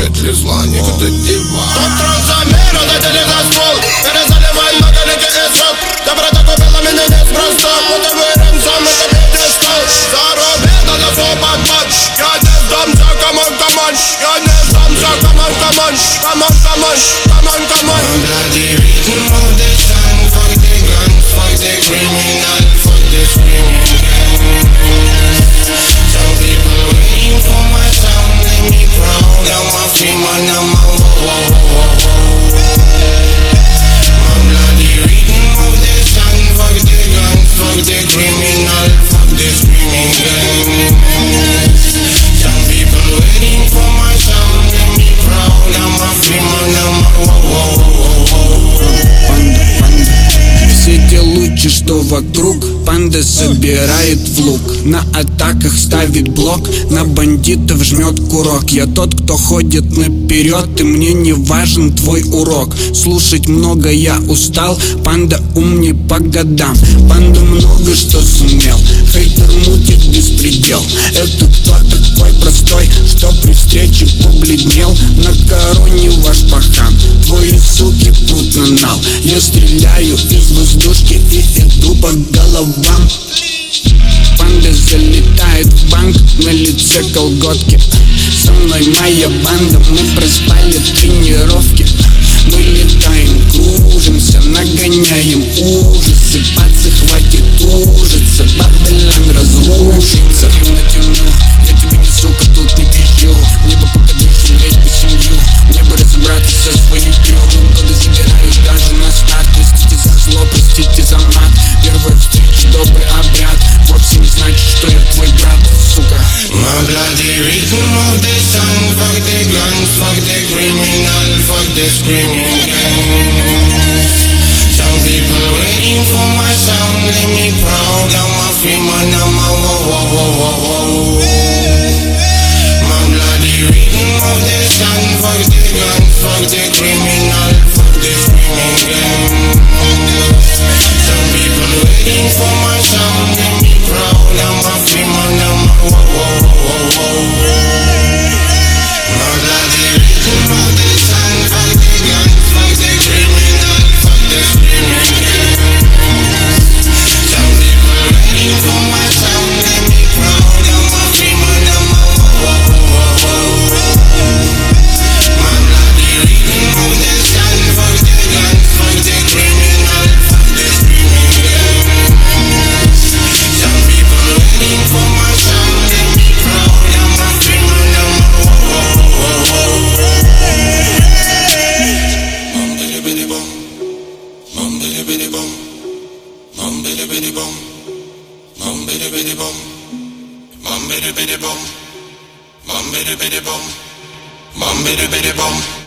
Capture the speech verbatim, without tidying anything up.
петли зла, никуда дива. Контроль замера, дайте ли за ствол. Перезаливай на горите и срок. Доброта купила меня неспроста. Мотивируем сам, это пьедестал. Заробит, надо все подмочь. Я не сдамся, камон, камон. Я не сдамся, камон, камон. Камон, камон, камон, камон. Bloody rhythm of the sun. Fuck the guns, fuck the criminal, fuck the screaming gang. Some people waiting for my sound, let me proud. I'm a free man, I'm a wow, wow, wow, wow. My bloody rhythm of the sun. Fuck the guns, fuck the criminal, fuck the screaming gang. Some people waiting for my sound, let me proud. I'm a free man, I'm a wow, wow, wow, wow. Панда, панда. Все те лучи, что вокруг, панда собирает в лук. На атаках ставит блок, на бандитов жмет курок. Я тот, кто ходит наперед, и мне не важен твой урок. Слушать много я устал, панда умней по годам. Панда много что сумел, хейтер мутит беспредел. Это кто такой простой, что при встрече побледнел? На короне ваш пахан, твои суки прут на нал. Я стреляю из воздушки и иду по головам. Панда залетает в банк, на лице колготки. Со мной моя банда, мы проспали тренировки. Мы летаем, кружимся, нагоняем ужасы. Пацы, хватит ужиться, Бабелан разрушится. Темно, темно, я тебе не сука, тут не пищу. Мне бы покадышу, лезть по семью. Мне бы разобраться со своей трёхом. Годы забираюсь даже на старт. Простите за зло, простите за мат. Первая встреча, добрый обряд. Вовсе не значит, что я твой брат, сука. My bloody rhythm of the sun. Fuck the guns, fuck the criminal, fuck the screaming gang. Some people waiting for my sound, let me proud. I'm a free man, I'm a wow, wow, wow, wow, wow. My bloody rhythm of the sun. Fuck the guns, fuck the criminal, fuck the screaming gang. Some people waiting for my sound, let me proud. I'm a free man, I'm a wow, wow, wow, wow. My bloody rhythm of the sun. Fuck the guns, fuck the criminal, fuck the screaming gang. Some people waiting for my sound, let me proud. I'm a free man, I'm a wow, wow, wow, wow. My bloody rhythm of the sun. Fuck the guns, fuck the criminal, fuck the screaming gang. Some people waiting for my sound, let me proud. I'm a free man, I'm a wow, wow, wow, wow. Bum bidi bidi bum, bum bidi bidi bum, bum bidi bidi bum, bum bidi bidi bum, bum bidi bidi bum, bum bidi bidi bum, bum bidi bidi bum.